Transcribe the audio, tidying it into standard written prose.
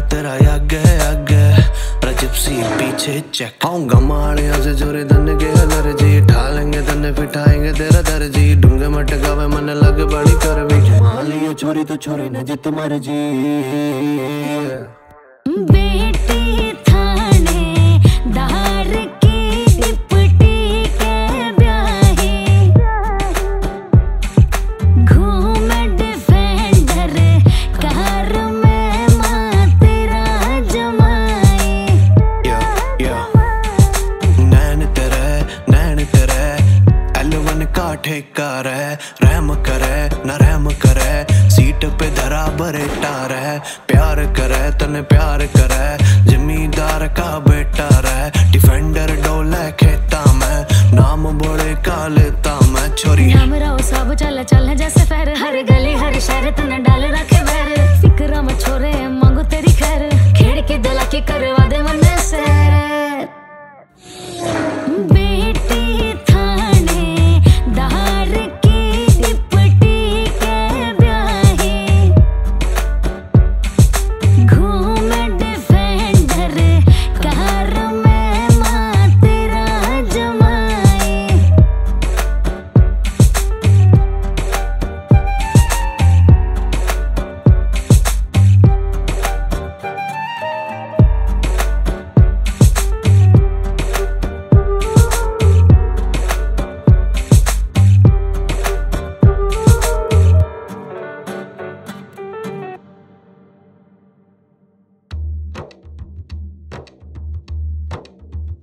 तेरा आगे आगे जिप्सी पीछे चेक आऊंगा माड़िया से चोरी धन के अगर जी ठा लेंगे धन पिठाएंगे तेरा दर्जी ढूंगे मटकावे मन लग बड़ी कर भी मालियो चोरी तो छोरी न जित मर्जी बेटी थाने दार की डिप्टी के ब्याहे घूम डिफेंडर कार में मां तेरा जमाए नैन तेरे L1 का ठेका रहे रहम करे न रहम करे सीट पे धरा बरेटा रहे प्यार करे तने प्यार करे जमींदार का बेटा रहे